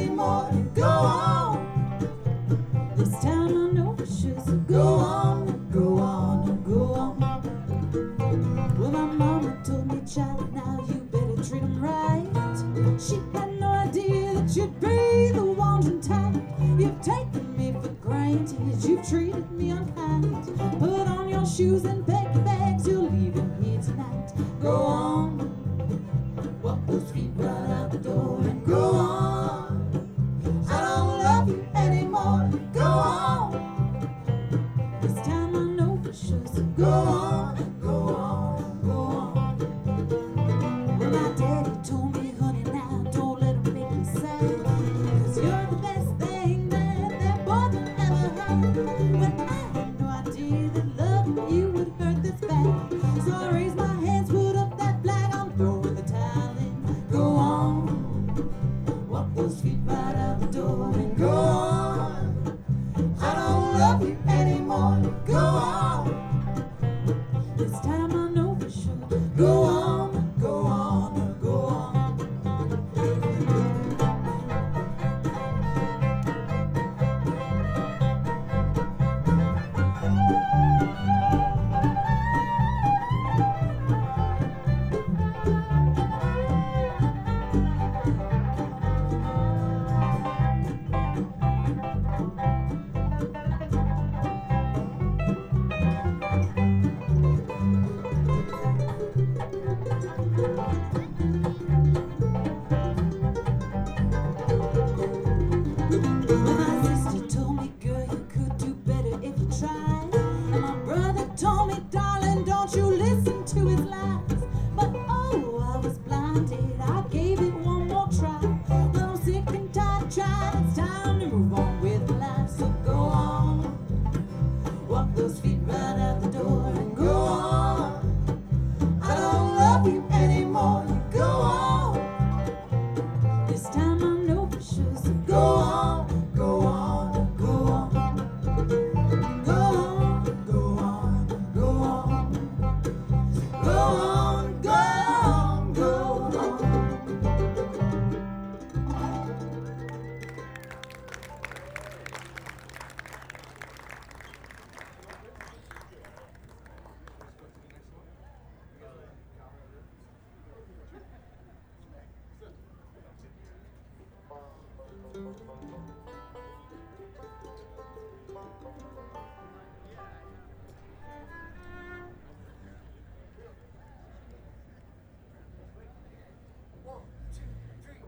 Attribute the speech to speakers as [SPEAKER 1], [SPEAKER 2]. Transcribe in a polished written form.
[SPEAKER 1] anymore. Go on. This time I know for sure. So go on, go on, go on. Well, my mama told me, child, now you better treat 'em right. She had no idea that you'd be the wandering type. You've taken me for granted, you've treated me unkind. Put on your shoes and pack your bags, you're leaving here tonight. Go on, walk those feet right out the door and go on. I don't love you anymore. Go on. This time I know for sure. So go on, go on, go on. Well, my daddy told me, honey, now don't let him make you sad, 'cause you're the best thing that boy could ever have. When I had no idea that loving you would hurt this bad, so I raised my hands, put up that flag, I'm throwing the towel in. Go on, walk those feet right out the door and go on. I don't love you anymore. Go on.